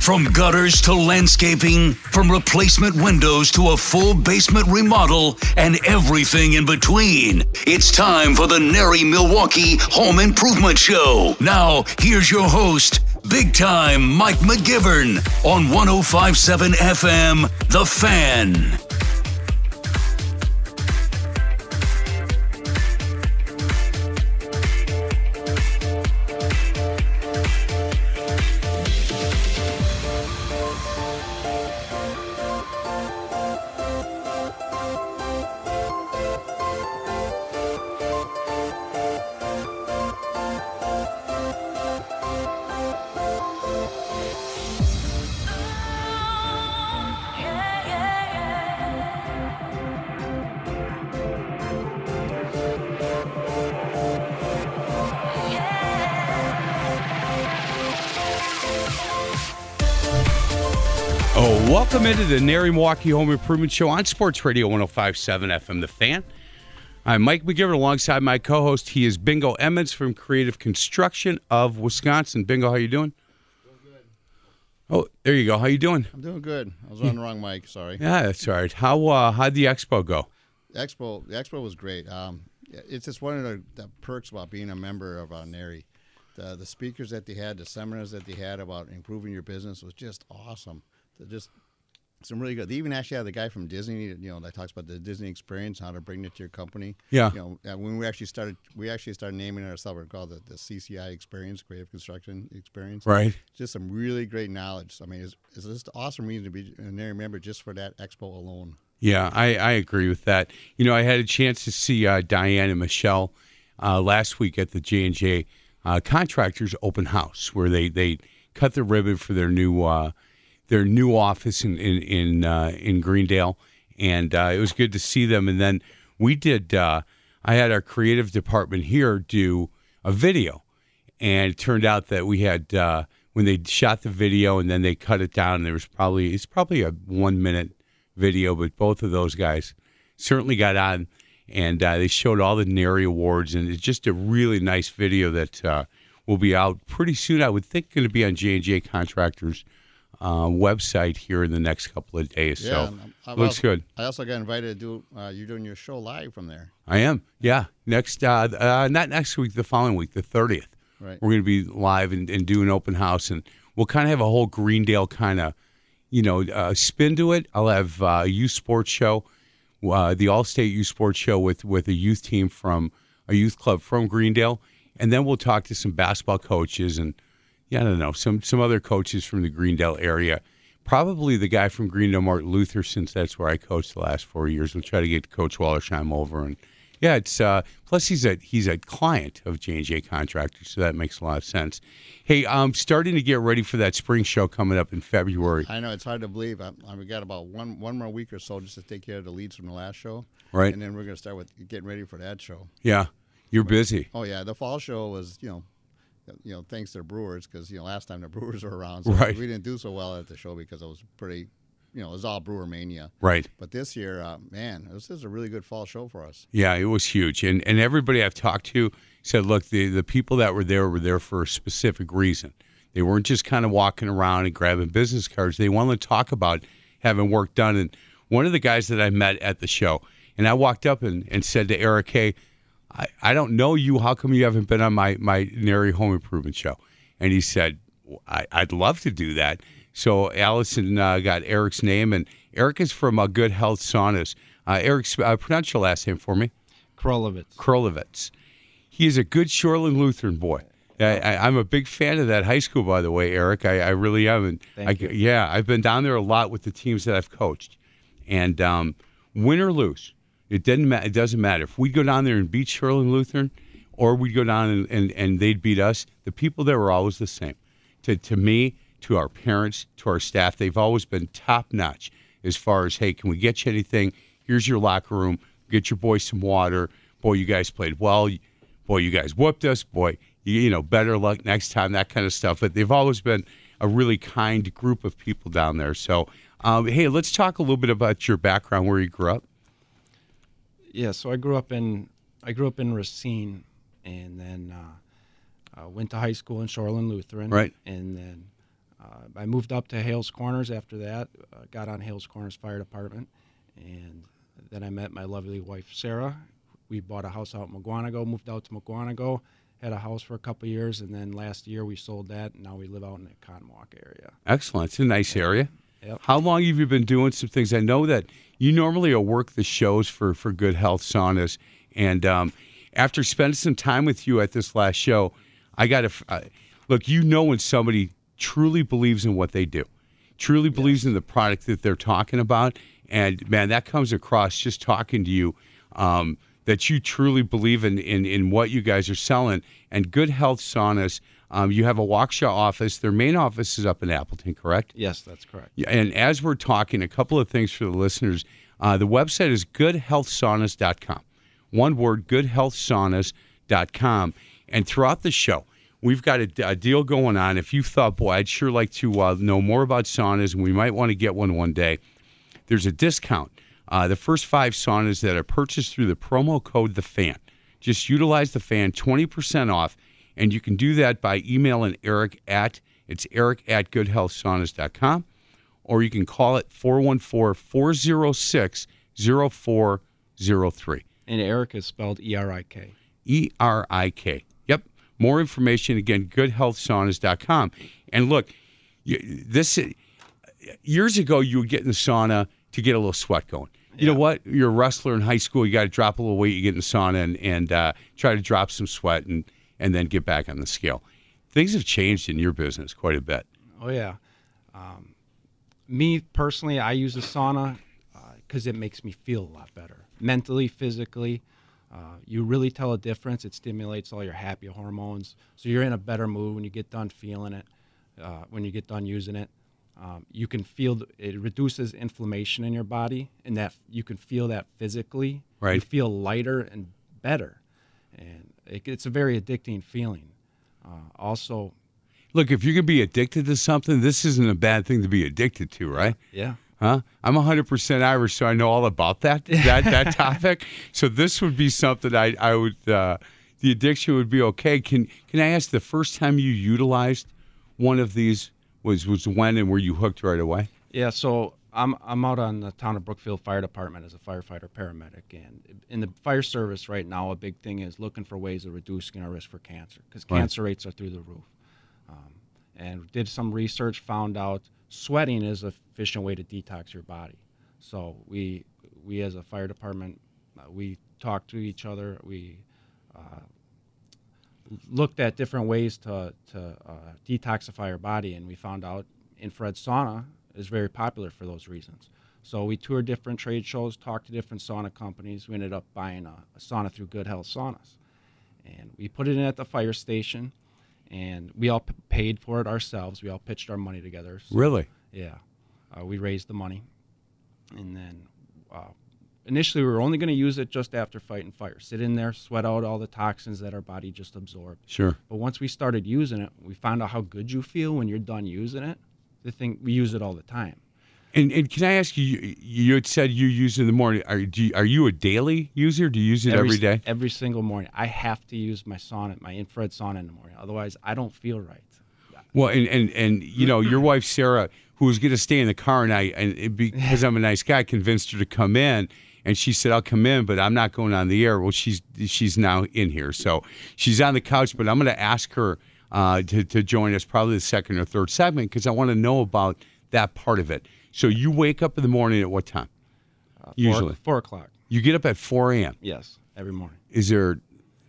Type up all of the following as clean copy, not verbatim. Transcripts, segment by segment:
From gutters to landscaping, from replacement windows to a full basement remodel, and everything in between. It's time for the Neri Milwaukee Home Improvement Show. Now, here's your host, Big Time Mike McGivern on 105.7 FM, The Fan. Welcome into the Neri Milwaukee Home Improvement Show on Sports Radio 105.7 FM, The Fan. I'm Mike McGivern alongside my co-host. He is Bingo Emmons from Creative Construction of Wisconsin. Bingo, how you doing? Doing good. Oh, there you go. How you doing? I'm doing good. I was on the wrong mic. Sorry. Yeah, that's all right. How'd the expo go? The expo was great. It's just one of the perks about being a member of Neri. The speakers that they had, the seminars that they had about improving your business was just awesome. Just some really good. They even actually had the guy from Disney, that talks about the Disney experience, how to bring it to your company. Yeah. When we actually started naming it ourselves. We're called the CCI experience, Creative Construction Experience. Right. Just some really great knowledge. I mean, it's just an awesome reason to be a Neri member just for that expo alone. Yeah, I agree with that. I had a chance to see Diane and Michelle last week at the J&J Contractors Open House, where they cut the ribbon for their new office in Greendale, and it was good to see them. And then we did. I had our creative department here do a video, and it turned out that we had when they shot the video and then they cut it down. It's probably a 1 minute video, but both of those guys certainly got on, and they showed all the Neri awards, and it's just a really nice video that will be out pretty soon. I would think going to be on J&J Contractors website here in the next couple of days. Yeah, so looks good. I also got invited to do you're doing your show live from there. I am. Yeah. Next not next week, the following week, the 30th. Right. We're going to be live and do an open house, and we'll kind of have a whole Greendale kind of spin to it. I'll have a youth sports show, the All-State Youth Sports Show with a youth team from a youth club from Greendale, and then we'll talk to some basketball coaches and I don't know, some other coaches from the Greendale area. Probably the guy from Greendale, Martin Luther, since that's where I coached the last 4 years. We'll try to get Coach Wallersheim over, and it's plus he's a client of J&J Contractors, so that makes a lot of sense. Hey, I'm starting to get ready for that spring show coming up in February. I know it's hard to believe. We got about one more week or so just to take care of the leads from the last show, right? And then we're going to start with getting ready for that show. Yeah, you're busy. Oh yeah, the fall show was thanks to the Brewers, because last time the Brewers were around, so right. We didn't do so well at the show because it was pretty, it was all Brewer mania. Right. But this year, this is a really good fall show for us. Yeah, it was huge, and everybody I've talked to said, look, the people that were there for a specific reason. They weren't just kind of walking around and grabbing business cards. They wanted to talk about having work done. And one of the guys that I met at the show, and I walked up and said to Eric, hey, I don't know you. How come you haven't been on my Neri Home Improvement Show? And he said, I'd love to do that. So Allison got Eric's name, and Eric is from Good Health Saunas. Eric, pronounce your last name for me. Krolowitz. He is a good Shoreland Lutheran boy. I'm a big fan of that high school, by the way, Eric. I really am. And Thank you. Yeah, I've been down there a lot with the teams that I've coached. And win or lose, it doesn't matter. If we go down there and beat Shoreland Lutheran, or we'd go down and they'd beat us, the people there were always the same. To me, to our parents, to our staff, they've always been top-notch as far as, hey, can we get you anything? Here's your locker room. Get your boys some water. Boy, you guys played well. Boy, you guys whooped us. Boy, better luck next time, that kind of stuff. But they've always been a really kind group of people down there. So, hey, let's talk a little bit about your background, where you grew up. Yeah, so I grew up in Racine, and then went to high school in Shoreland Lutheran. Right. And then I moved up to Hales Corners after that, got on Hales Corners Fire Department, and then I met my lovely wife, Sarah. We bought a house out in McGuanago, moved out to McGuanago, had a house for a couple of years, and then last year we sold that, and now we live out in the Conwalk area. Excellent. It's a nice area. Yep. How long have you been doing some things? I know that you normally work the shows for Good Health Saunas, and after spending some time with you at this last show, I got to look. You know when somebody truly believes in what they do, truly believes in the product that they're talking about, and man, that comes across just talking to you. That you truly believe in what you guys are selling. And Good Health Saunas, you have a Waukesha office. Their main office is up in Appleton, correct? Yes, that's correct. Yeah, and as we're talking, a couple of things for the listeners. The website is goodhealthsaunas.com. One word, goodhealthsaunas.com. And throughout the show, we've got a deal going on. If you thought, boy, I'd sure like to know more about saunas, and we might want to get one day, there's a discount. The first 5 saunas that are purchased through the promo code THEFAN. Just utilize the fan, 20% off, and you can do that by emailing Eric at goodhealthsaunas.com, or you can call it 414-406-0403. And Eric is spelled E-R-I-K. E-R-I-K. Yep. More information, again, goodhealthsaunas.com. And look, years ago, you would get in the sauna to get a little sweat going. You know what? You're a wrestler in high school. You got to drop a little weight. You get in the sauna and try to drop some sweat and then get back on the scale. Things have changed in your business quite a bit. Oh, yeah. Me, personally, I use the sauna because it makes me feel a lot better. Mentally, physically, you really tell a difference. It stimulates all your happy hormones. So you're in a better mood when you get done feeling it, when you get done using it. You can feel it reduces inflammation in your body, and that you can feel that physically. Right. You feel lighter and better, and it's a very addicting feeling. Also, look, if you can be addicted to something, this isn't a bad thing to be addicted to, right? Yeah. Huh? I'm 100% Irish, so I know all about that topic. So this would be something I would. The addiction would be okay. Can I ask, the first time you utilized one of these was when, and were you hooked right away? Yeah, so I'm out on the town of Brookfield Fire Department as a firefighter paramedic, and in the fire service right now, a big thing is looking for ways of reducing our risk for cancer, because cancer rates are through the roof. And did some research, found out sweating is an efficient way to detox your body. So we as a fire department, we talked to each other. We looked at different ways to detoxify our body, and we found out infrared sauna is very popular for those reasons. So we toured different trade shows, talked to different sauna companies. We ended up buying a sauna through Good Health Saunas. And we put it in at the fire station, and we all paid for it ourselves. We all pitched our money together. So, Really? yeah. We raised the money. And then initially we were only going to use it just after fighting fire. Sit in there, sweat out all the toxins that our body just absorbed. Sure. But once we started using it, we found out how good you feel when you're done using it. We use it all the time. And can I ask you, you had said you use it in the morning. Are you a daily user? Do you use it every day? Every single morning. I have to use my infrared sauna in the morning. Otherwise, I don't feel right. Well, and you know, your wife, Sarah, who was going to stay in the car, and because I'm a nice guy, convinced her to come in. And she said, I'll come in, but I'm not going on the air. Well, she's now in here. So she's on the couch, but I'm going to ask her to join us probably the second or third segment, because I want to know about that part of it. So you wake up in the morning at what time? Usually 4 o'clock. You get up at 4 a.m. Yes, every morning. Is there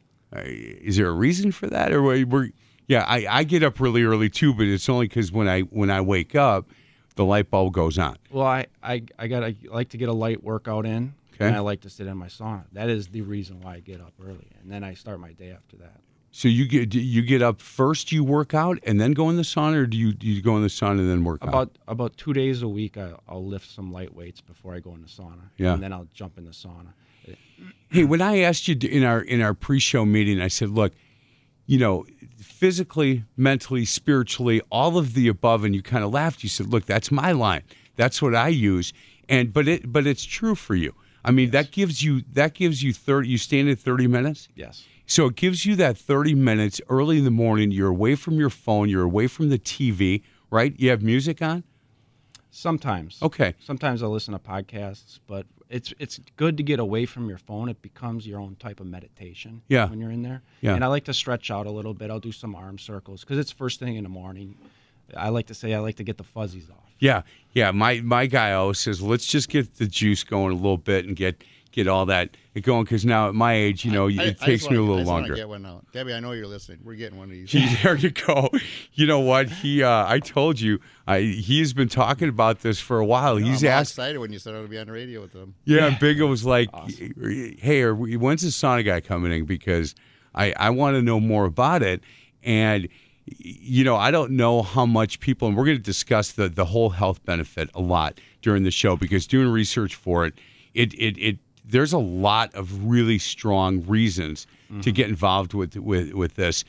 a reason for that, or I get up really early too, but it's only because when I wake up, the light bulb goes on. Well, I like to get a light workout in, and I like to sit in my sauna. That is the reason why I get up early, and then I start my day after that. So you get up first, you work out, and then go in the sauna, or do you go in the sauna and then work out? About 2 days a week, I'll lift some light weights before I go in the sauna. Yeah. And then I'll jump in the sauna. Hey, when I asked you in our pre-show meeting, I said, look, you know, physically, mentally, spiritually, all of the above, and you kind of laughed. You said, look, that's my line. That's what I use. But it's true for you. I mean, yes. that gives you 30. You stand at 30 minutes. Yes. So it gives you that 30 minutes early in the morning. You're away from your phone. You're away from the TV. right? You have music on? Sometimes. Okay. Sometimes I'll listen to podcasts, but it's good to get away from your phone. It becomes your own type of meditation when you're in there. Yeah. And I like to stretch out a little bit. I'll do some arm circles because it's first thing in the morning. I like to say I like to get the fuzzies off. Yeah. My guy always says, let's just get the juice going a little bit and get all that going, because now at my age, it takes me a little longer. Get one out. Debbie, I know you're listening. We're getting one of these. There you go. You know what? I told you, he's been talking about this for a while. He's I'm all asked. excited when you said I would be on the radio with them. Yeah, Biggo was like, Awesome. hey, when's the sauna guy coming in? Because I want to know more about it. And, I don't know how much people, and we're going to discuss the whole health benefit a lot during the show, because doing research for it there's a lot of really strong reasons to get involved with this.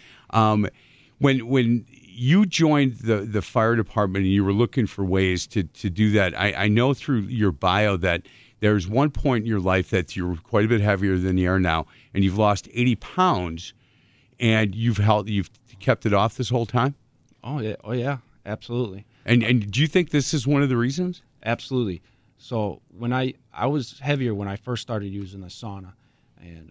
When you joined the fire department and you were looking for ways to do that, I know through your bio that there's one point in your life that you're quite a bit heavier than you are now, and you've lost 80 pounds, and you've kept it off this whole time? Oh yeah, absolutely. And do you think this is one of the reasons? Absolutely. So when I was heavier when I first started using the sauna, and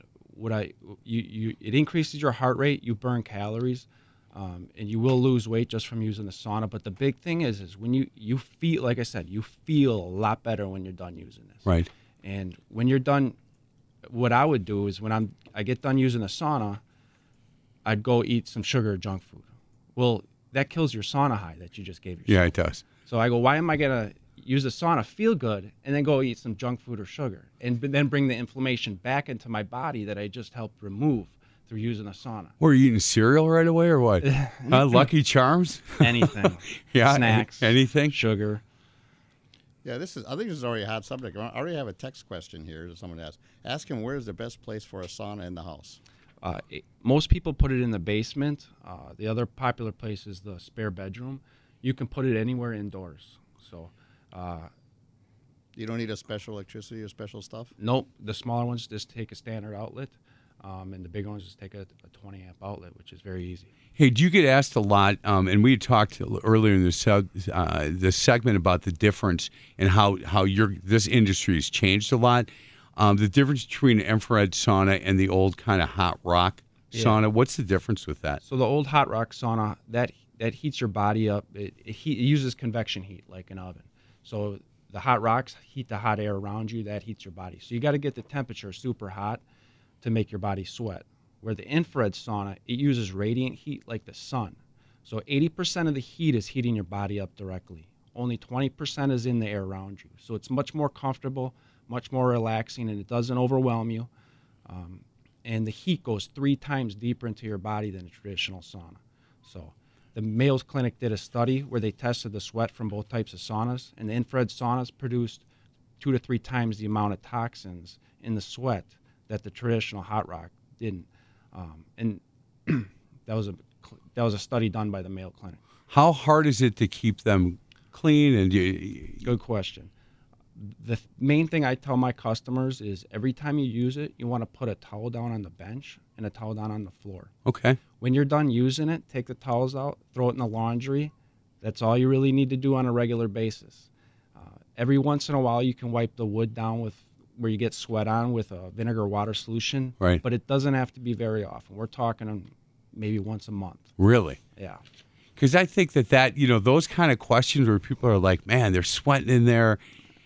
it increases your heart rate, you burn calories, and you will lose weight just from using the sauna. But the big thing is when you feel, like I said, you feel a lot better when you're done using this. Right. And when you're done, what I would do is when I get done using the sauna, I'd go eat some sugar or junk food. Well, that kills your sauna high that you just gave yourself. Yeah, it does. So I go, why am I gonna use the sauna, feel good, and then go eat some junk food or sugar, and then bring the inflammation back into my body that I just helped remove through using the sauna? Were you eating cereal right away or what? Lucky Charms? Anything. Yeah, Snacks. anything? Sugar. Yeah, I think this is already a hot subject. I already have a text question here that someone asked. Ask him, where's the best place for a sauna in the house? Most people put it in the basement. The other popular place is the spare bedroom. You can put it anywhere indoors. So, You don't need a special electricity or special stuff? nope. The smaller ones just take a standard outlet, and the bigger ones just take a 20 amp outlet, which is very easy. Hey, do you get asked a lot, and we had talked earlier in the segment about the difference in how this industry has changed a lot. The difference between an infrared sauna and the old kind of hot rock sauna, what's the difference with that? So the old hot rock sauna, that heats your body up. It uses convection heat like an oven. So the hot rocks heat the hot air around you. That heats your body. So you got to get the temperature super hot to make your body sweat. Where the infrared sauna, it uses radiant heat like the sun. So 80% of the heat is heating your body up directly. Only 20% is in the air around you. So it's much more comfortable, much more relaxing, and it doesn't overwhelm you. And the heat goes 3 times deeper into your body than a traditional sauna. So the Mayo Clinic did a study where they tested the sweat from both types of saunas, and the infrared saunas produced 2 to 3 times the amount of toxins in the sweat that the traditional hot rock didn't. And that was a study done by the Mayo Clinic. How hard is it to keep them clean? And Good question. The main thing I tell my customers is every time you use it, you want to put a towel down on the bench and a towel down on the floor. Okay. When you're done using it, take the towels out, throw it in the laundry. That's all you really need to do on a regular basis. Every once in a while, you can wipe the wood down with where you get sweat on with a vinegar water solution. Right. But it doesn't have to be very often. We're talking maybe once a month. Really? Yeah. Because I think that those kind of questions where people are like, man, they're sweating in there.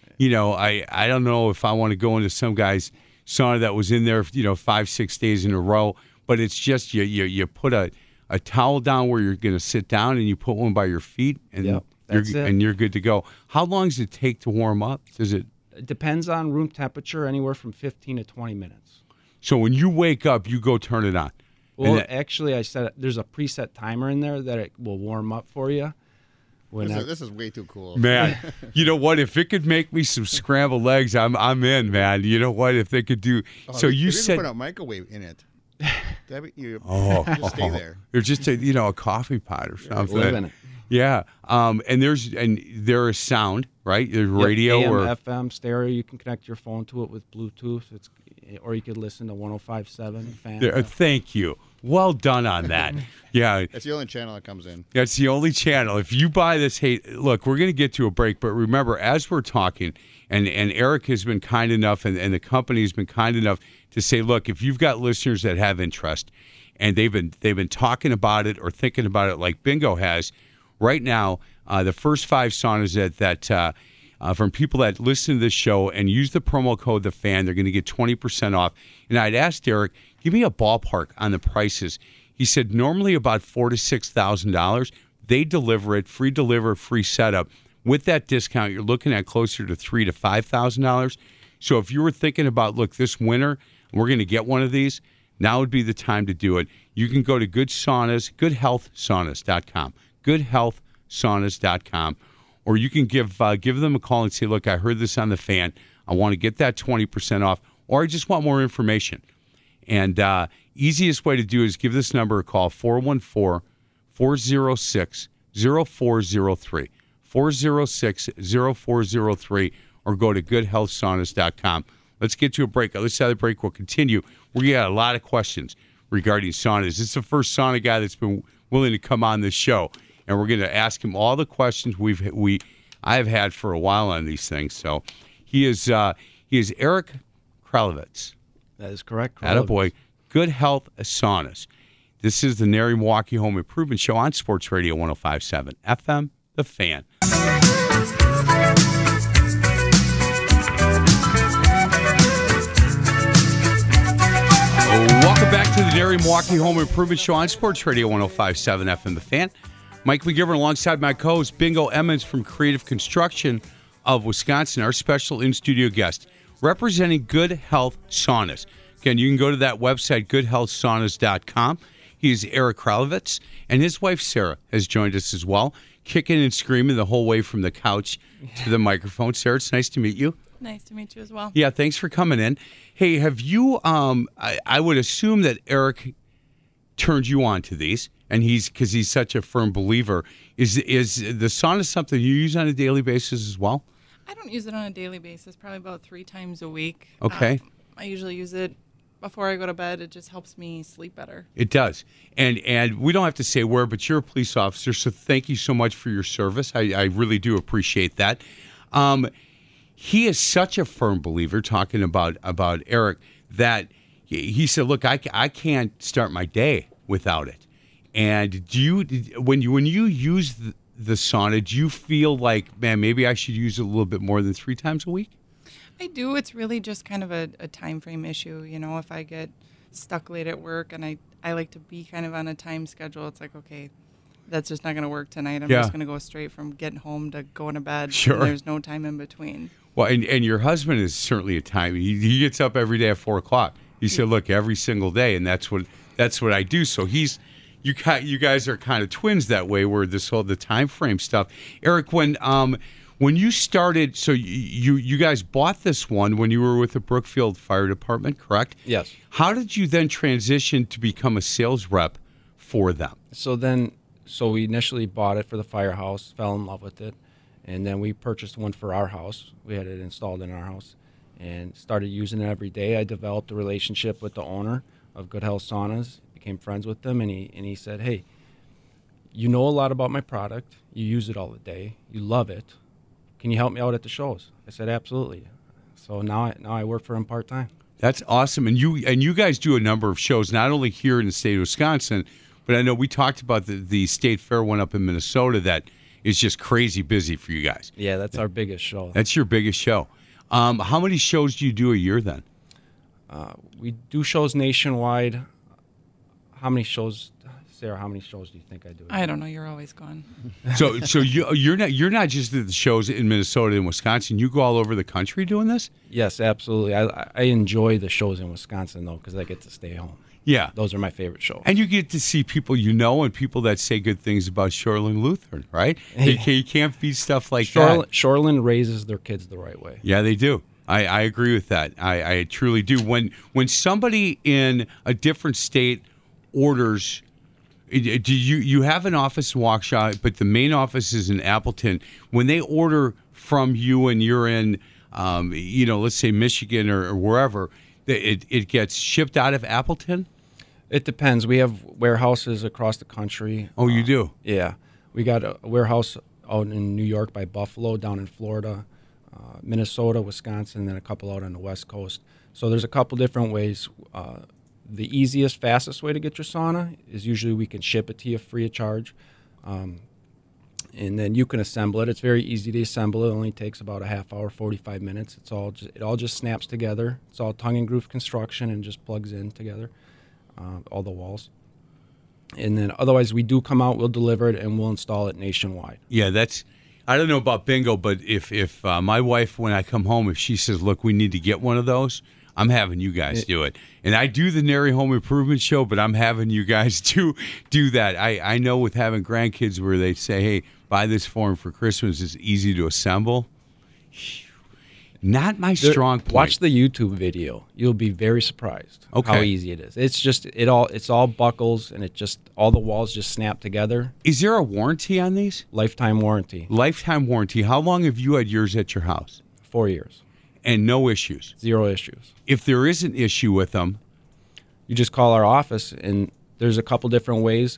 I don't know if I want to go into some guy's sauna that was in there, 5-6 days in a row. But it's just you put a towel down where you're going to sit down, and you put one by your feet, and Yep, that's it. and you're good to go. How long does it take to warm up? It depends on room temperature, anywhere from 15 to 20 minutes. So when you wake up, you go turn it on. Well, actually, I said there's a preset timer in there that it will warm up for you. This is way too cool. Man, you know what? If it could make me some scrambled eggs, I'm in, man. You know what? If they could do. So you said put a microwave in it. Debbie, just stay there. Or just a coffee pot or something. Live in it. Yeah. And there is sound, right? There's radio AM, or FM, stereo. You can connect your phone to it with Bluetooth. or you could listen to 105.7 Fan. Thank you. Well done on that. Yeah. That's the only channel that comes in. That's the only channel. If you buy this, hey, look, we're going to get to a break, but remember, as we're talking, and Eric has been kind enough, and the company has been kind enough to say, look, if you've got listeners that have interest, and they've been talking about it or thinking about it like Bingo has, right now, the first 5 saunas that from people that listen to this show and use the promo code The Fan, they're going to get 20% off. And I'd asked Eric, give me a ballpark on the prices. He said normally about $4,000 to $6,000. They deliver it, free deliver, free setup. With that discount, you're looking at closer to $3,000 to $5,000. So if you were thinking about, look, this winter we're going to get one of these, now would be the time to do it. You can go to Good Saunas, GoodHealthSaunas.com, GoodHealthSaunas.com, or you can give them a call and say, look, I heard this on The Fan. I want to get that 20% off, or I just want more information. And easiest way to do is give this number a call, 414-406-0403, 406-0403, or go to GoodHealthSaunas.com. Let's get to a break. Other side of the break, we'll continue. We got a lot of questions regarding saunas. This is the first sauna guy that's been willing to come on this show, and we're going to ask him all the questions I have had for a while on these things. So he is Eric Kralovitz. That is correct. Attaboy. Good Health Saunas. This is the Nary Milwaukee Home Improvement Show on Sports Radio 105.7 FM, The Fan. Welcome back to the Nary Milwaukee Home Improvement Show on Sports Radio 105.7 FM, The Fan. Mike McGivern alongside my co-host Bingo Emmons from Creative Construction of Wisconsin, our special in-studio guest, representing Good Health Saunas. Again, you can go to that website, GoodHealthSaunas.com. He's Eric Kralovitz, and his wife Sarah has joined us as well, kicking and screaming the whole way from the couch to the microphone. Sarah, it's nice to meet you. Nice to meet you as well. Yeah, thanks for coming in. Hey, have you, I would assume that Eric turned you on to these, and because he's such a firm believer. Is the sauna something you use on a daily basis as well? I don't use it on a daily basis, probably about 3 times a week. Okay. I usually use it before I go to bed. It just helps me sleep better. It does. And we don't have to say where, but you're a police officer, so thank you so much for your service. I really do appreciate that. He is such a firm believer, talking about Eric, that he said, look, I can't start my day without it. And when you use the sauna, do you feel like, man, maybe I should use it a little bit more than 3 times a week? I do. It's really just kind of a time frame issue. You know, if I get stuck late at work and I like to be kind of on a time schedule, it's like, okay, that's just not going to work tonight. I'm just going to go straight from getting home to going to bed. Sure. And there's no time in between. Well, and your husband is certainly a time. He gets up every day at 4 o'clock. He said, look, every single day, and that's what I do. So you guys are kind of twins that way, where the time frame stuff. Eric, when you started, so you guys bought this one when you were with the Brookfield Fire Department, correct? Yes. How did you then transition to become a sales rep for them? So we initially bought it for the firehouse, fell in love with it, and then we purchased one for our house. We had it installed in our house and started using it every day. I developed a relationship with the owner of Good Health Saunas, became friends with them, and he said, hey, you know a lot about my product. You use it all the day. You love it. Can you help me out at the shows? I said, absolutely. So now I work for him part-time. That's awesome. And you guys do a number of shows, not only here in the state of Wisconsin, but I know we talked about the state fair one up in Minnesota that is just crazy busy for you guys. Yeah, that's our biggest show. That's your biggest show. How many shows do you do a year then? We do shows nationwide. How many shows, Sarah, how many shows do you think I do? I don't know. You're always gone. So you're not just at the shows in Minnesota and Wisconsin. You go all over the country doing this? Yes, absolutely. I enjoy the shows in Wisconsin, though, because I get to stay home. Yeah. Those are my favorite shows. And you get to see people you know and people that say good things about Shoreland Lutheran, right? You can't beat stuff like that. Shoreland raises their kids the right way. Yeah, they do. I agree with that. I truly do. When somebody in a different state orders, do you have an office in Waukesha, but the main office is in Appleton. When they order from you and you're in, let's say Michigan or wherever, it gets shipped out of Appleton? It depends. We have warehouses across the country. Oh, you do? Yeah. We got a warehouse out in New York by Buffalo, down in Florida, Minnesota, Wisconsin, and then a couple out on the West Coast. So there's a couple different ways. The easiest, fastest way to get your sauna is usually we can ship it to you free of charge. And then you can assemble it. It's very easy to assemble. It only takes about a half hour, 45 minutes. It all just snaps together. It's all tongue and groove construction and just plugs in together, all the walls. And then otherwise we do come out, we'll deliver it, and we'll install it nationwide. Yeah, I don't know about bingo, but if my wife, when I come home, if she says, look, we need to get one of those, I'm having you guys do it. And I do the Nary Home Improvement Show, but I'm having you guys do that. I know with having grandkids where they say, hey, buy this for them for Christmas, it's easy to assemble. Not my strong point. Watch the YouTube video. You'll be very surprised how easy it is. It's just it's all buckles, and all the walls just snap together. Is there a warranty on these? Lifetime warranty. Lifetime warranty. How long have you had yours at your house? 4 years. And no issues? 0 issues. If there is an issue with them, you just call our office, and there's a couple different ways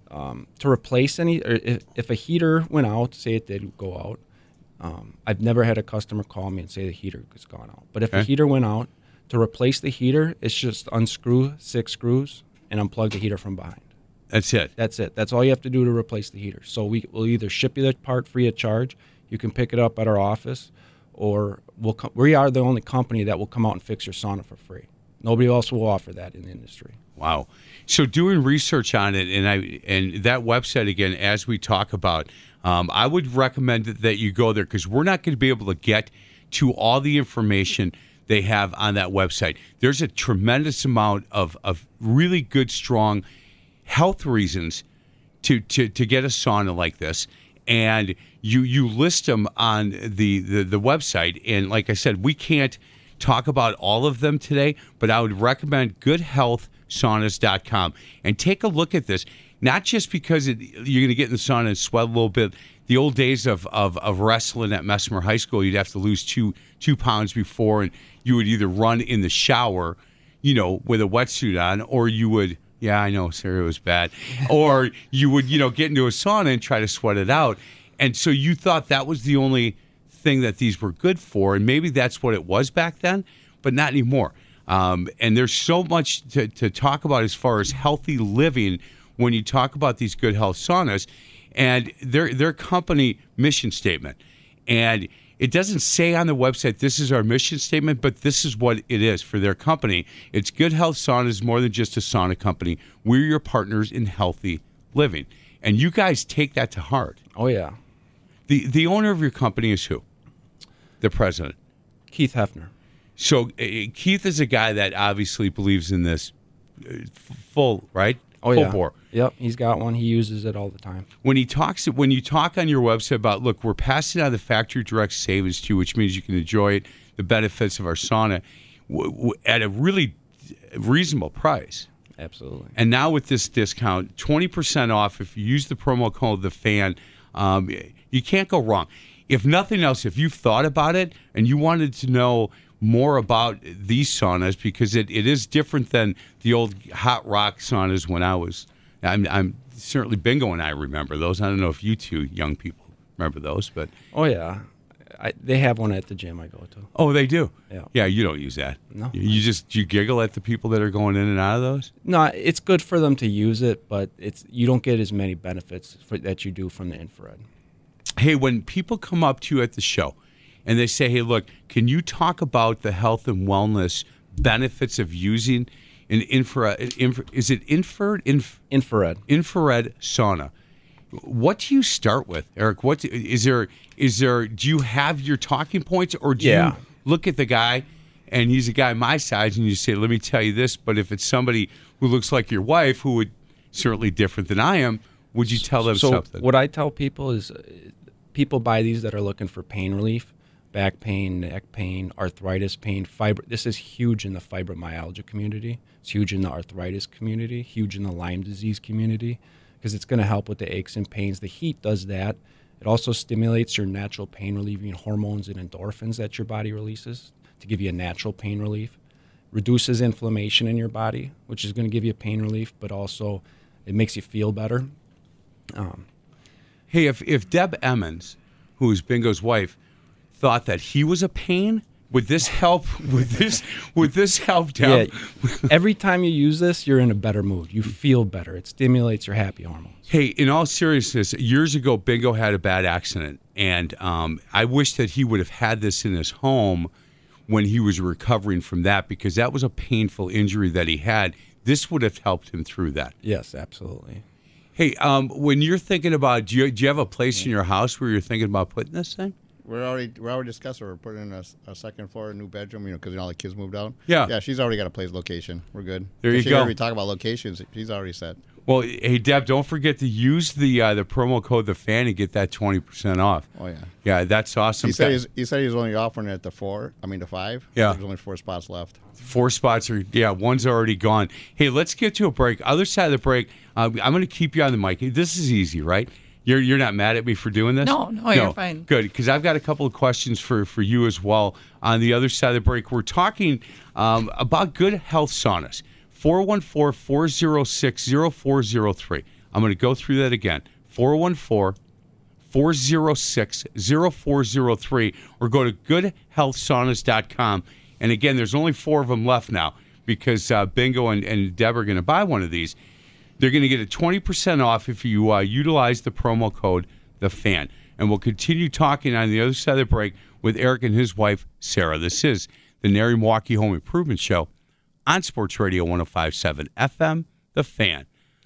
to replace any. Or if a heater went out, say it did go out, I've never had a customer call me and say the heater has gone out. But if a heater went out, to replace the heater, it's just unscrew 6 screws and unplug the heater from behind. That's it. That's it. That's all you have to do to replace the heater. So we'll either ship you the part free of charge. You can pick it up at our office, or we are the only company that will come out and fix your sauna for free. Nobody else will offer that in the industry. Wow. So doing research on it, and that website, again, as we talk about, I would recommend that you go there, because we're not going to be able to get to all the information they have on that website. There's a tremendous amount of really good, strong health reasons to get a sauna like this. And you list them on the website. And like I said, we can't talk about all of them today, but I would recommend goodhealthsaunas.com and take a look at this. Not just because you're going to get in the sauna and sweat a little bit. The old days of wrestling at Mesmer High School, you'd have to lose two pounds before, and you would either run in the shower, with a wetsuit on, or you would, yeah, I know, Sarah, it was bad, or you would, get into a sauna and try to sweat it out. And so you thought that was the only thing that these were good for, and maybe that's what it was back then, but not anymore. And there's so much to talk about as far as healthy living when you talk about these Good Health Saunas and their company mission statement. And it doesn't say on the website, this is our mission statement, but this is what it is for their company. It's Good Health Saunas, more than just a sauna company. We're your partners in healthy living. And you guys take that to heart. Oh, yeah. The owner of your company is who? The president? Keith Hefner. So Keith is a guy that obviously believes in this full, right? Oh, full yeah. bore. Yep, he's got one. He uses it all the time. When you talk on your website about, look, we're passing on the factory direct savings to you, which means you can enjoy it, the benefits of our sauna, at a really reasonable price. Absolutely. And now with this discount, 20% off if you use the promo code TheFan, you can't go wrong. If nothing else, if you've thought about it and you wanted to know more about these saunas, because it is different than the old hot rock saunas when I'm certainly Bingo and I remember those. I don't know if you two young people remember those, but oh yeah, they have one at the gym I go to. Oh, they do. Yeah. Yeah, you don't use that. No. You giggle at the people that are going in and out of those. No, it's good for them to use it, but you don't get as many benefits that you do from the infrared. Hey, when people come up to you at the show and they say, hey, look, can you talk about the health and wellness benefits of using an infrared sauna? What do you start with, Eric? What is there? Do you have your talking points, or do you look at the guy and he's a guy my size and you say, let me tell you this, but if it's somebody who looks like your wife, who would certainly different than I am, would you tell them something? What I tell people is people buy these that are looking for pain relief, back pain, neck pain, arthritis pain, fiber. This is huge in the fibromyalgia community. It's huge in the arthritis community, huge in the Lyme disease community, because it's going to help with the aches and pains. The heat does that. It also stimulates your natural pain relieving hormones and endorphins that your body releases to give you a natural pain relief. reduces inflammation in your body, which is going to give you pain relief, but also it makes you feel better. Hey, if Deb Emmons, who is Bingo's wife, thought that he was a pain, would this help? Would this help Deb? Yeah, every time you use this, you're in a better mood. You feel better. It stimulates your happy hormones. Hey, in all seriousness, years ago, Bingo had a bad accident, and I wish that he would have had this in his home when he was recovering from that, because that was a painful injury that he had. This would have helped him through that. Yes, absolutely. Hey, when you're thinking about, do you have a place in your house where you're thinking about putting this thing? We're already discussing. We're putting in a second floor, a new bedroom. Because all the kids moved out. Yeah. Yeah. She's already got a place location. We're good. There you go. We talk about locations. She's already set. Well, hey Deb, don't forget to use the promo code TheFan and get that 20% off. Oh yeah. Yeah, that's awesome. He said he was only offering it at the 5. Yeah. There's only 4 spots left. 4 spots are, one's already gone. Hey, let's get to a break. Other side of the break, I'm going to keep you on the mic. This is easy, right? You're not mad at me for doing this? No, you're fine. Good, because I've got a couple of questions for you as well. On the other side of the break, we're talking about Good Health Saunas. 414-406-0403. I'm going to go through that again. 414-406-0403, or go to goodhealthsaunas.com. And again, there's only 4 of them left now, because Bingo and Deb are going to buy one of these. They're going to get a 20% off if you utilize the promo code TheFan. And we'll continue talking on the other side of the break with Eric and his wife, Sarah. This is the Nary Milwaukee Home Improvement Show on Sports Radio 105.7 FM, The Fan.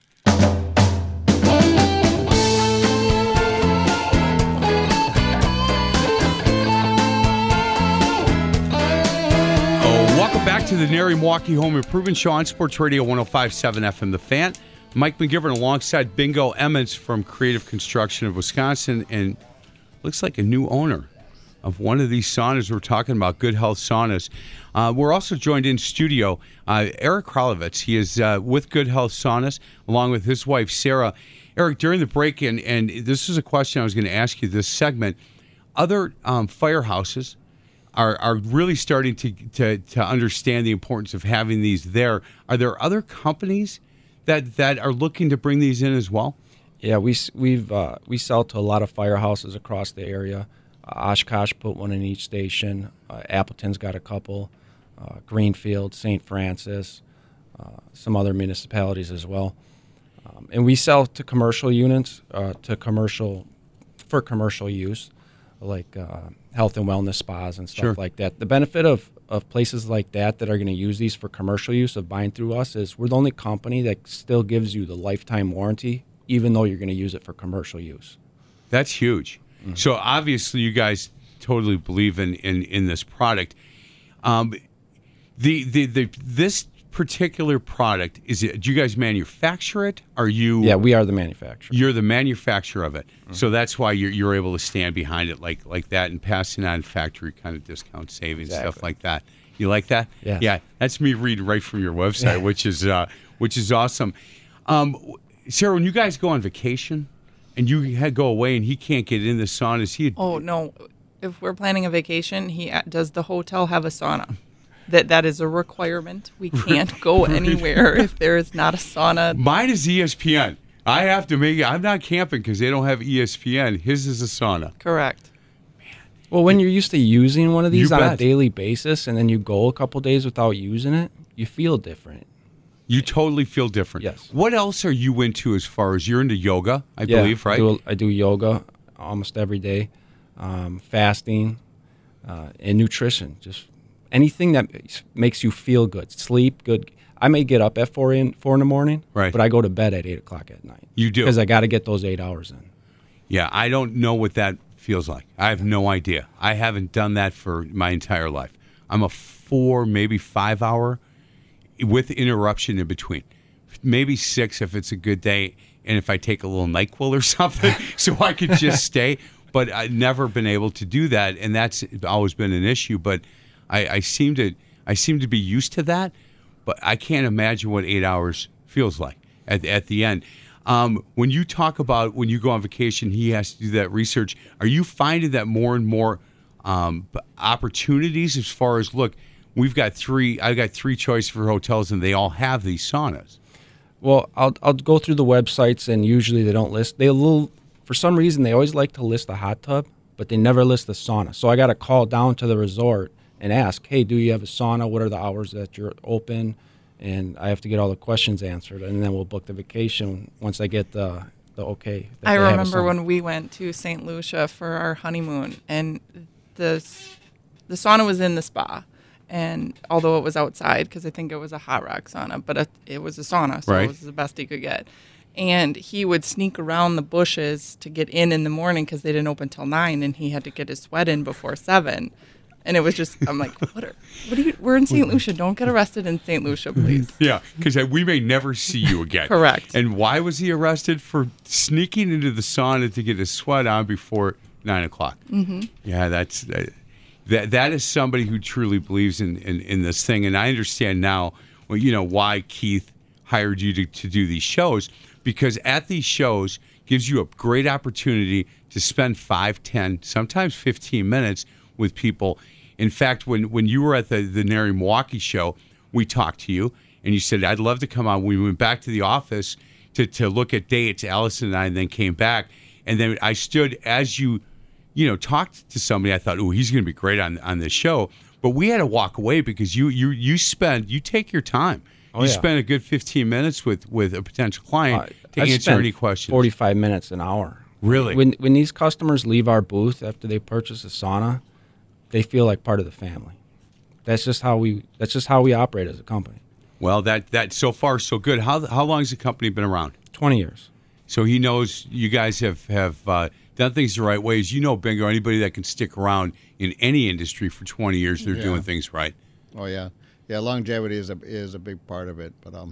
Welcome back to the Nary Milwaukee Home Improvement Show on Sports Radio 105.7 FM, The Fan. Mike McGivern alongside Bingo Emmons from Creative Construction of Wisconsin, and looks like a new owner of one of these saunas we're talking about, Good Health Saunas. We're also joined in studio, Eric Kralovitz. He is with Good Health Saunas, along with his wife, Sarah. Eric, during the break, and this is a question I was going to ask you this segment, other firehouses are really starting to understand the importance of having these there. Are there other companies that are looking to bring these in as well? Yeah, we sell to a lot of firehouses across the area. Oshkosh put one in each station. Appleton's got a couple. Greenfield, St. Francis, some other municipalities as well. And we sell to commercial units, for commercial use, like health and wellness spas and stuff like that. The benefit of places like that are going to use these for commercial use of buying through us is we're the only company that still gives you the lifetime warranty, even though you're going to use it for commercial use. That's huge. Mm-hmm. So obviously you guys totally believe in this product. This particular product, do you guys manufacture it? Are you? Yeah, we are the manufacturer. You're the manufacturer of it. Mm-hmm. So that's why you're able to stand behind it like that and passing on factory kind of discount savings, stuff like that. You like that? Yeah. Yeah, that's me reading right from your website, which is awesome. Sarah, when you guys go on vacation and you go away and he can't get in the sauna, is he? Oh no! If we're planning a vacation, does the hotel have a sauna? That is a requirement. We can't go anywhere if there is not a sauna. Mine is ESPN. I have to I'm not camping because they don't have ESPN. His is a sauna. Correct. Well, when you're used to using one of these on a daily basis and then you go a couple days without using it, you feel different. You totally feel different. Yes. What else are you into as far as you're into yoga, I believe, right? I do yoga almost every day, fasting, and nutrition. Just anything that makes you feel good, sleep good. I may get up at 4 in the morning, right, but I go to bed at 8 o'clock at night. You do? Because I got to get those 8 hours in. Yeah, I don't know what that feels like. I have no idea. I haven't done that for my entire life. I'm a 4, maybe 5 hour with interruption in between. Maybe 6 if it's a good day and if I take a little NyQuil or something so I could just stay. But I've never been able to do that, and that's always been an issue. But I seem to be used to that, but I can't imagine what 8 hours feels like at the end. When you talk about when you go on vacation, he has to do that research. Are you finding that more and more opportunities as far as, look, we've got three. I got three choices for hotels, and they all have these saunas. Well, I'll go through the websites, and usually they don't list. For some reason, they always like to list the hot tub, but they never list the sauna. So I got to call down to the resort and ask, hey, do you have a sauna? What are the hours that you're open? And I have to get all the questions answered, and then we'll book the vacation once I get the okay. I remember when we went to St. Lucia for our honeymoon, and the sauna was in the spa. And although it was outside, because I think it was a hot rock sauna, but it was a sauna, so right. It was the best he could get. And he would sneak around the bushes to get in the morning because they didn't open till 9, and he had to get his sweat in before 7. And it was just, I'm like, what are you? We're in St. Lucia. Don't get arrested in St. Lucia, please. Yeah, because we may never see you again. Correct. And why was he arrested? For sneaking into the sauna to get his sweat on before 9 o'clock. Mm-hmm. Yeah, that is somebody who truly believes in this thing. And I understand now, why Keith hired you to do these shows, because at these shows gives you a great opportunity to spend 5, 10, sometimes 15 minutes with people. In fact, when you were at the NARI Milwaukee show, we talked to you, and you said, I'd love to come on. We went back to the office to look at dates, Allison and I, and then came back. And then I stood as you talked to somebody. I thought, oh, he's going to be great on this show. But we had to walk away because you take your time. You spend a good 15 minutes with a potential client to answer any questions. 45 minutes, an hour. Really? When these customers leave our booth after they purchase a sauna, they feel like part of the family. That's just how we operate as a company. Well, that so far so good. How long has the company been around? 20 years. So he knows you guys have done things the right ways. Bingo, anybody that can stick around in any industry for 20 years, they're doing things right. Oh yeah, longevity is a big part of it. But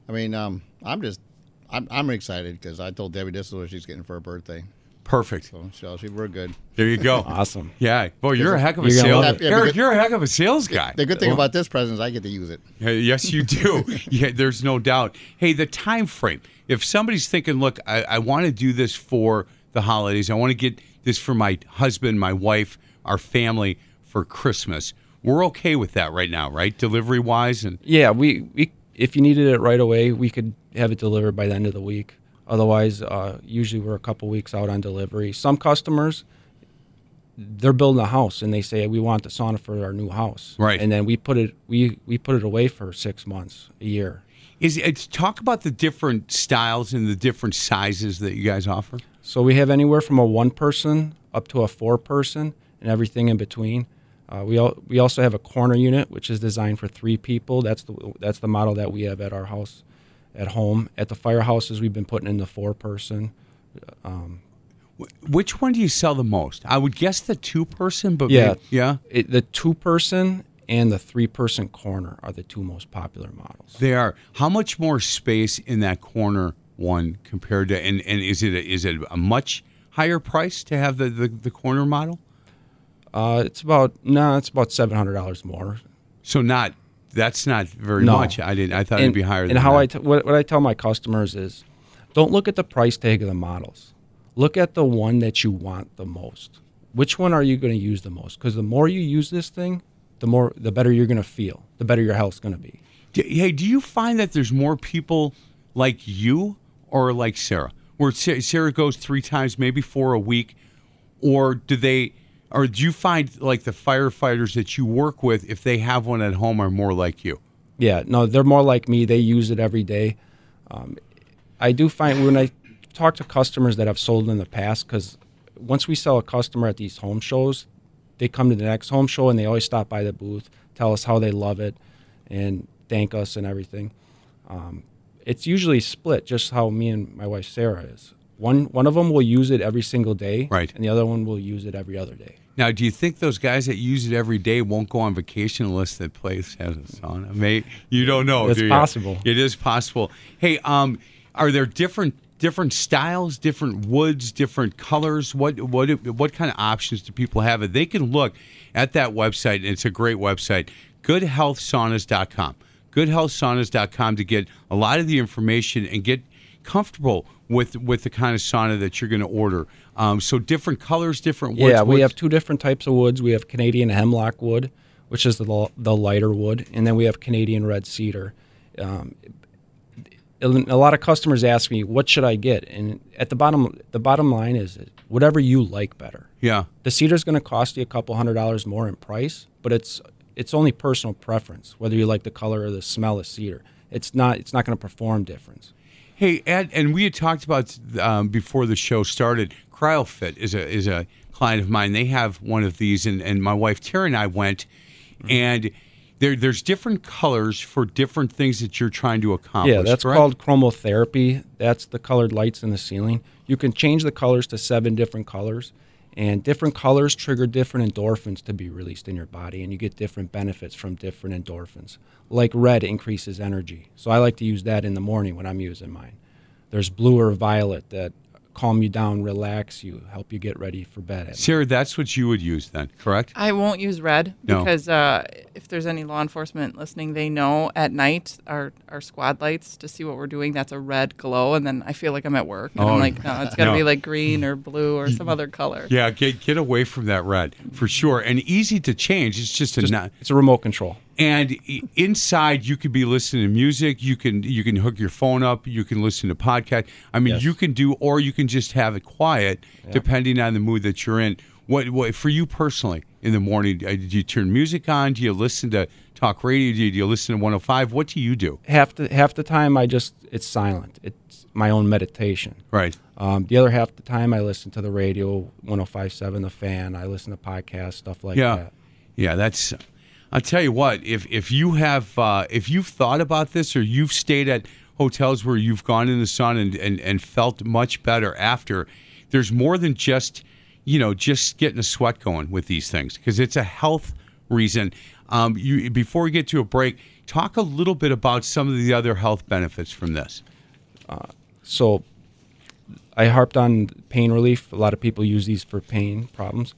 I'm excited because I told Debbie this is what she's getting for her birthday. Perfect. So we're good. There you go. Awesome. Yeah. Boy, you're a heck of a sales. Eric, you're a heck of a sales guy. The good thing about this present is I get to use it. Yes, you do. Yeah, there's no doubt. Hey, the time frame. If somebody's thinking, look, I want to do this for the holidays. I want to get this for my husband, my wife, our family for Christmas. We're okay with that right now, right? Delivery wise, and yeah, we if you needed it right away, we could have it delivered by the end of the week. Otherwise, usually we're a couple weeks out on delivery. Some customers, they're building a house and they say we want the sauna for our new house, right? And then we put it away for 6 months, a year. Talk about the different styles and the different sizes that you guys offer. So we have anywhere from a 1-person up to a 4-person and everything in between. We also have a corner unit, which is designed for 3 people. That's the model that we have at our house, at home. At the firehouses, we've been putting in the 4-person. Which one do you sell the most? I would guess the 2-person, but the 2-person and the 3-person corner are the 2 most popular models. They are. How much more space in that corner one compared to, and is it a much higher price to have the corner model? It's about $700 more. So that's not very much. I thought it'd be higher than that. And what I tell my customers is, don't look at the price tag of the models. Look at the one that you want the most. Which one are you going to use the most? Because the more you use this thing, the better you're going to feel, the better your health's going to be. Hey, do you find that there's more people like you or like Sarah, where Sarah goes 3 times, maybe 4 a week, or do you find like the firefighters that you work with, if they have one at home, are more like you? Yeah, no, they're more like me. They use it every day. I do find when I talk to customers that have sold in the past, because once we sell a customer at these home shows, they come to the next home show and they always stop by the booth, tell us how they love it, and thank us and everything. It's usually split, just how me and my wife Sarah is. One of them will use it every single day, right, and the other one will use it every other day. Now, do you think those guys that use it every day won't go on vacation unless that place has a sauna? You don't know. It's possible. It is possible. Hey, are there different styles, different woods, different colors? What kind of options do people have? They can look at that website, and it's a great website, goodhealthsaunas.com. Goodhealthsaunas.com to get a lot of the information and get comfortable with the kind of sauna that you're going to order. So different colors, different woods. Yeah, we have 2 different types of woods. We have Canadian hemlock wood, which is the lighter wood, and then we have Canadian red cedar. A lot of customers ask me, what should I get? And at the bottom line is whatever you like better. Yeah. The cedar's going to cost you a couple $100 more in price, but it's only personal preference, whether you like the color or the smell of cedar. It's not going to perform difference. Hey, Ed, and we had talked about before the show started, CryoFit is a client of mine. They have one of these, and my wife Tara and I went, and there's different colors for different things that you're trying to accomplish. Yeah, that's correct? called chromotherapy. That's the colored lights in the ceiling. You can change the colors to 7 different colors, and different colors trigger different endorphins to be released in your body, and you get different benefits from different endorphins. Like red increases energy, so I like to use that in the morning when I'm using mine. There's blue or violet that calm you down, relax you, help you get ready for bed. Sarah, that's what you would use then, correct? I won't use red No. because if there's any law enforcement listening, they know at night our squad lights to see what we're doing, that's a red glow, and then I feel like I'm at work. And I'm like, no, it's got to No. be like green or blue or some other color. Yeah, get away from that red for sure, and easy to change. It's just It's a remote control. And inside, you could be listening to music. You can hook your phone up. You can listen to podcasts. I mean, Yes. you can do, or you can just have it quiet, depending on the mood that you're in. What for you personally in the morning? Do you turn music on? Do you listen to talk radio? Do you listen to 105? What do you do? Half the time it's silent. It's my own meditation. Right. The other half the time I listen to the radio, 105.7 The Fan. I listen to podcasts, stuff like that. Yeah. That's. I'll tell you what. If you've thought about this, or you've stayed at hotels where you've gone in the sun and felt much better after, there's more than just getting a sweat going with these things, because it's a health reason. Before we get to a break, talk a little bit about some of the other health benefits from this. So I harped on pain relief. A lot of people use these for pain problems.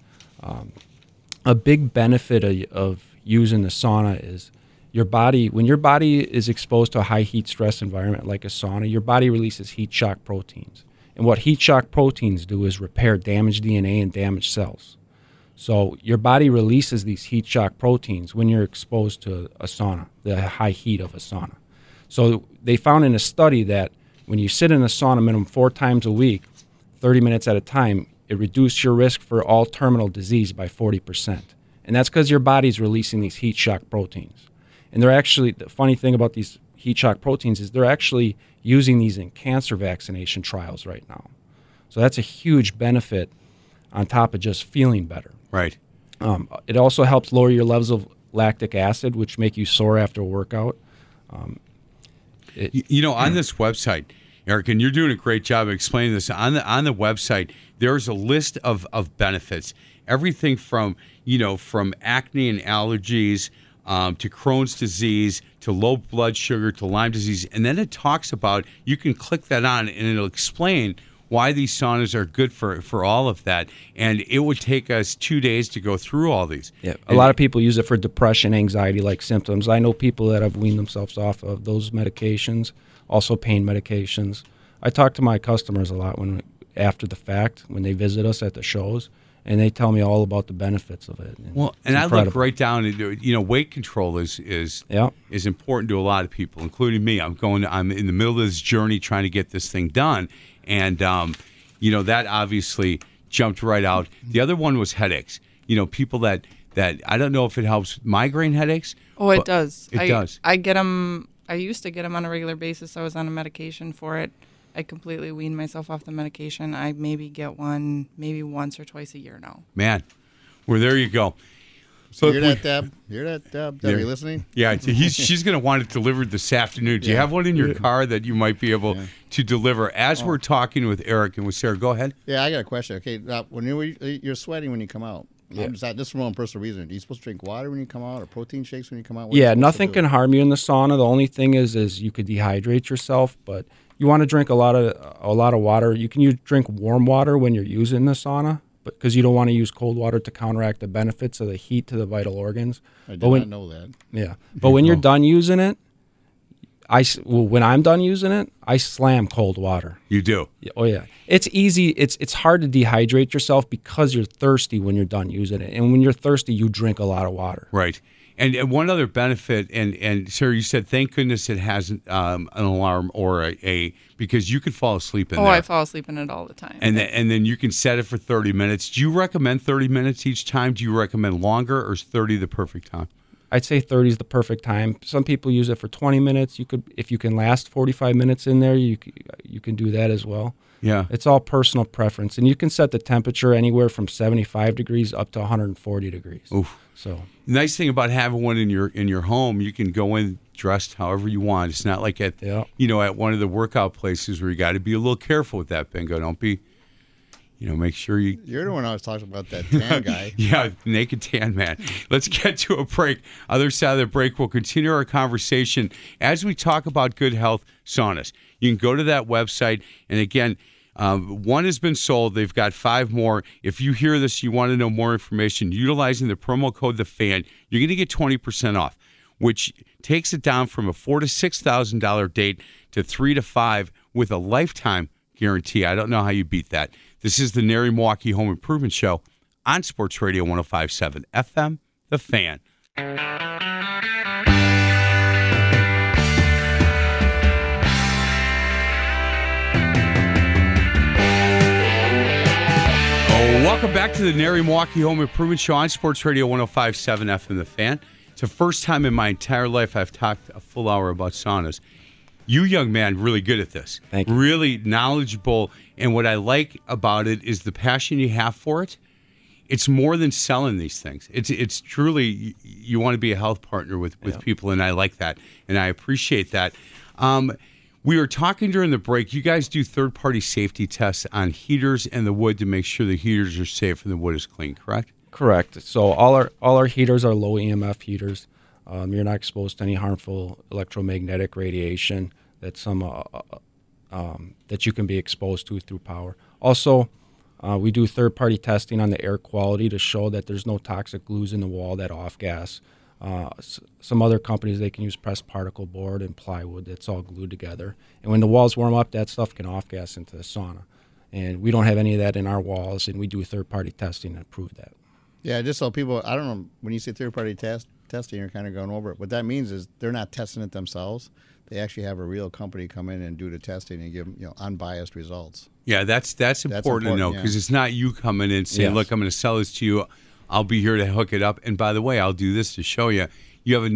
A big benefit of using the sauna is when your body is exposed to a high heat stress environment like a sauna, your body releases heat shock proteins. And what heat shock proteins do is repair damaged DNA and damaged cells. So your body releases these heat shock proteins when you're exposed to a sauna, the high heat of a sauna. So they found in a study that when you sit in a sauna minimum 4 times a week, 30 minutes at a time, it reduced your risk for all terminal disease by 40%. And that's because your body's releasing these heat shock proteins. And the funny thing about these heat shock proteins is they're actually using these in cancer vaccination trials right now. So that's a huge benefit on top of just feeling better. Right. It also helps lower your levels of lactic acid, which make you sore after a workout. On this website, Eric, and you're doing a great job of explaining this. On the website, there's a list of benefits. Everything from acne and allergies to Crohn's disease to low blood sugar to Lyme disease. And then it talks about, you can click that on and it'll explain why these saunas are good for all of that. And it would take us 2 days to go through all these. Yeah, a lot of people use it for depression, anxiety-like symptoms. I know people that have weaned themselves off of those medications, also pain medications. I talk to my customers a lot after the fact, when they visit us at the shows, and they tell me all about the benefits of it. And I look right down and weight control is important to a lot of people, including me. I'm in the middle of this journey trying to get this thing done, and that obviously jumped right out. The other one was headaches. People that I don't know if it helps migraine headaches. Oh, it does. It does. I get them. I used to get them on a regular basis. I was on a medication for it. I completely weaned myself off the medication. I maybe get one once or twice a year now. Man, well, there you go. So hear that, Deb? Hear that, Deb? Deb, are you listening? Yeah, she's going to want it delivered this afternoon. Do you have one in your car that you might be able to deliver? As we're talking with Eric and with Sarah, go ahead. Yeah, I got a question. Okay, when you're sweating when you come out. Yeah. This is one personal reason. Are you supposed to drink water when you come out, or protein shakes when you come out? Nothing can harm you in the sauna. The only thing is you could dehydrate yourself, but you want to drink a lot of water. You can drink warm water when you're using the sauna, because you don't want to use cold water to counteract the benefits of the heat to the vital organs. I did not know that. Yeah, but when you're done using it, when I'm done using it, I slam cold water. You do? Oh yeah, it's easy. It's hard to dehydrate yourself because you're thirsty when you're done using it, and when you're thirsty, you drink a lot of water. Right. And one other benefit, and sir, you said thank goodness it has an alarm or a because you could fall asleep in there. Oh, I fall asleep in it all the time. And then you can set it for 30 minutes. Do you recommend 30 minutes each time? Do you recommend longer, or is 30 the perfect time? I'd say 30 is the perfect time. Some people use it for 20 minutes. If you can last 45 minutes in there, you can do that as well. Yeah. It's all personal preference, and you can set the temperature anywhere from 75 degrees up to 140 degrees. Oof. So nice thing about having one in your home, you can go in dressed however you want. It's not like at at one of the workout places where you got to be a little careful with that, Bingo. Don't be, make sure you. You're the one I was talking about, that tan guy. Yeah, naked tan man. Let's get to a break. Other side of the break, we'll continue our conversation as we talk about Good Health Saunas. You can go to that website, and again, one has been sold. They've got 5 more. If you hear this, you want to know more information, utilizing the promo code THEFAN, you're going to get 20% off, which takes it down from a $4,000 to $6,000 date to $3,000 to $5,000 with a lifetime guarantee. I don't know how you beat that. This is the Nary Milwaukee Home Improvement Show on Sports Radio 105.7 FM, The Fan. Welcome back to the Nary Milwaukee Home Improvement Show on Sports Radio 105.7 FM, The Fan. It's the first time in my entire life I've talked a full hour about saunas. You, young man, really good at this. Thank you. Really knowledgeable. And what I like about it is the passion you have for it. It's more than selling these things. It's truly, you want to be a health partner with people, and I like that. And I appreciate that. We were talking during the break. You guys do third-party safety tests on heaters and the wood to make sure the heaters are safe and the wood is clean, correct? Correct. So all our heaters are low EMF heaters. You're not exposed to any harmful electromagnetic radiation that that you can be exposed to through power. Also, we do third-party testing on the air quality to show that there's no toxic glues in the wall that off-gas. Some other companies, they can use pressed particle board and plywood that's all glued together. And when the walls warm up, that stuff can off-gas into the sauna. And we don't have any of that in our walls, and we do third-party testing to prove that. Yeah, just so people, I don't know, when you say third-party testing, you're kind of going over it. What that means is they're not testing it themselves. They actually have a real company come in and do the testing and give unbiased results. Yeah, that's important to know, because it's not you coming in saying, look, I'm going to sell this to you. I'll be here to hook it up. And by the way, I'll do this to show you. You have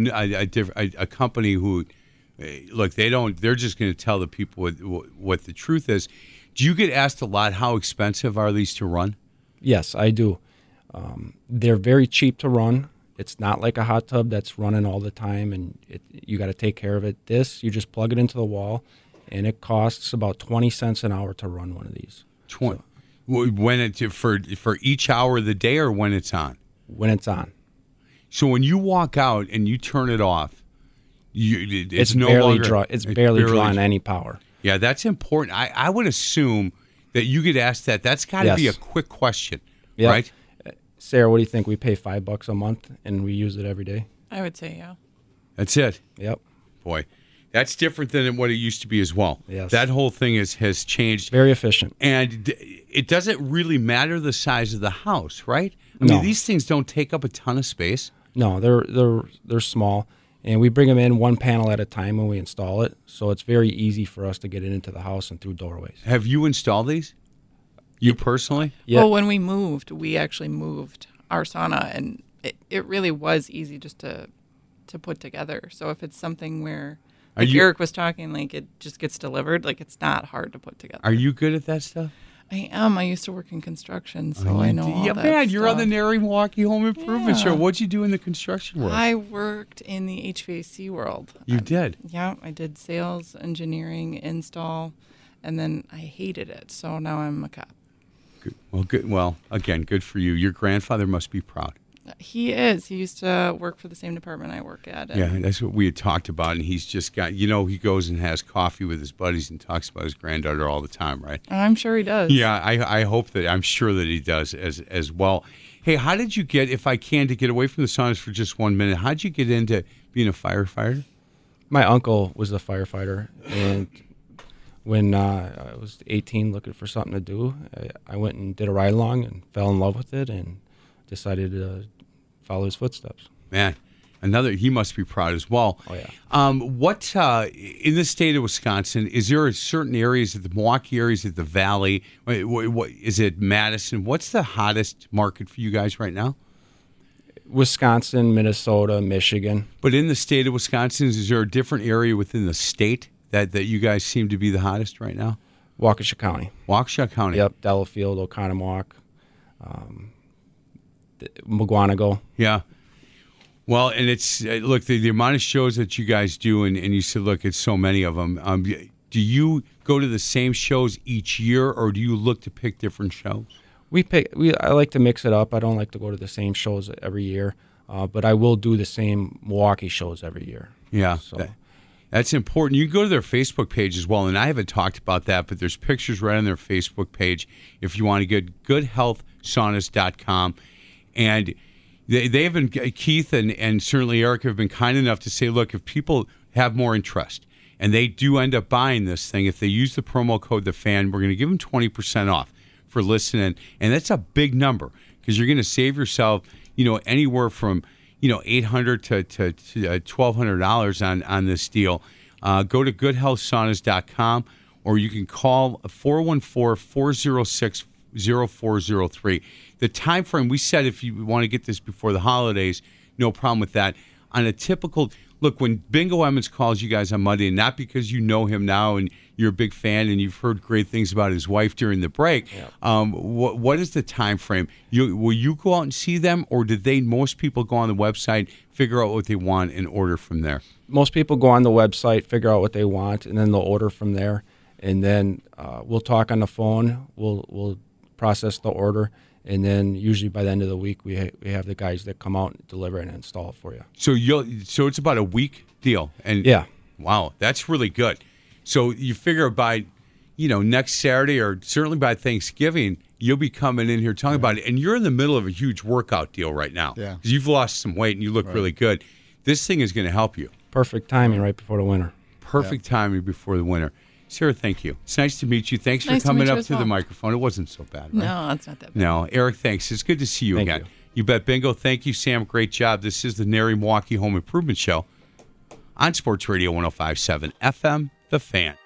a company who, look, they're just going to tell the people what the truth is. Do you get asked a lot, how expensive are these to run? Yes, I do. They're very cheap to run. It's not like a hot tub that's running all the time, and you got to take care of it. This, you just plug it into the wall, and it costs about 20 cents an hour to run one of these. 20. So, when it's for each hour of the day, or when it's on? When it's on. So when you walk out and you turn it off, it's no barely longer it's barely drawing any power. Yeah, that's important. I would assume that you get asked that. That's got to be a quick question, right? Sarah, what do you think? We pay $5 a month and we use it every day? I would say, yeah. That's it. Yep. Boy, that's different than what it used to be as well. Yes. That whole thing has changed. Very efficient. And it doesn't really matter the size of the house, right? I No. mean, these things don't take up a ton of space. No, they're small, and we bring them in one panel at a time when we install it, so it's very easy for us to get it into the house and through doorways. Have you installed these? You personally? Yeah. Well, when we moved, we actually moved our sauna, and it really was easy just to put together. So if it's something where, like Eric was talking, like it just gets delivered, like it's not hard to put together. Are you good at that stuff? I am. I used to work in construction, so I know all that man, you're on the stuff. Nary Milwaukee Home Improvement Show. What'd you do in the construction world? I worked in the HVAC world. You did? Yeah, I did sales, engineering, install, and then I hated it. So now I'm a cop. Good. Well, good. Well, again, good for you. Your grandfather must be proud. He is. He used to work for the same department I work at. Yeah, that's what we had talked about. And he's just got, he goes and has coffee with his buddies and talks about his granddaughter all the time, right? I'm sure he does. Yeah, I'm sure that he does as well. Hey, how did you get, if I can, to get away from the saunas for just 1 minute, how did you get into being a firefighter? My uncle was a firefighter, and when I was 18 looking for something to do, I went and did a ride-along and fell in love with it and decided to follow his footsteps. Man, he must be proud as well. Oh, yeah. What in the state of Wisconsin, is there certain areas, the Milwaukee areas, the Valley, what, is it Madison? What's the hottest market for you guys right now? Wisconsin, Minnesota, Michigan. But in the state of Wisconsin, is there a different area within the state that you guys seem to be the hottest right now? Waukesha County. Waukesha County. Yep, Delafield, Oconomowoc, Mugwanago. Yeah. Well, and it's, look, the amount of shows that you guys do, and you said, look, it's so many of them. Do you go to the same shows each year, or do you look to pick different shows? I like to mix it up. I don't like to go to the same shows every year, but I will do the same Milwaukee shows every year. Yeah, so. That's important. You can go to their Facebook page as well, and I haven't talked about that, but there's pictures right on their Facebook page if you want to get goodhealthsaunas.com. And they have been, Keith and certainly Eric have been kind enough to say, look, if people have more interest and they do end up buying this thing, if they use the promo code TheFan, we're going to give them 20% off for listening. And that's a big number because you're going to save yourself, anywhere from, $800 to $1,200 on this deal. Go to goodhealthsaunas.com, or you can call 414-406-0403. The time frame we said, if you want to get this before the holidays, no problem with that. On a typical look, when Bingo Emmons calls you guys on Monday, not because you know him now and you're a big fan and you've heard great things about his wife during the break, what is the time frame? Will you go out and see them, or did most people go on the website, figure out what they want, and order from there? Most people go on the website, figure out what they want, and then they'll order from there. And then we'll talk on the phone. We'll process the order. And then usually by the end of the week, we have the guys that come out and deliver and install it for you. So it's about a week deal. And yeah. Wow, that's really good. So you figure by, next Saturday or certainly by Thanksgiving, you'll be coming in here talking about it. And you're in the middle of a huge workout deal right now. Yeah. Because you've lost some weight and you look really good. This thing is going to help you. Perfect timing right before the winter. Perfect timing before the winter. Sarah, thank you. It's nice to meet you. Thanks for coming up to the microphone. It wasn't so bad, right? No, it's not that bad. No. Eric, thanks. It's good to see you again. You bet. Bingo. Thank you, Sam. Great job. This is the Nary Milwaukee Home Improvement Show on Sports Radio 105.7 FM, The Fan.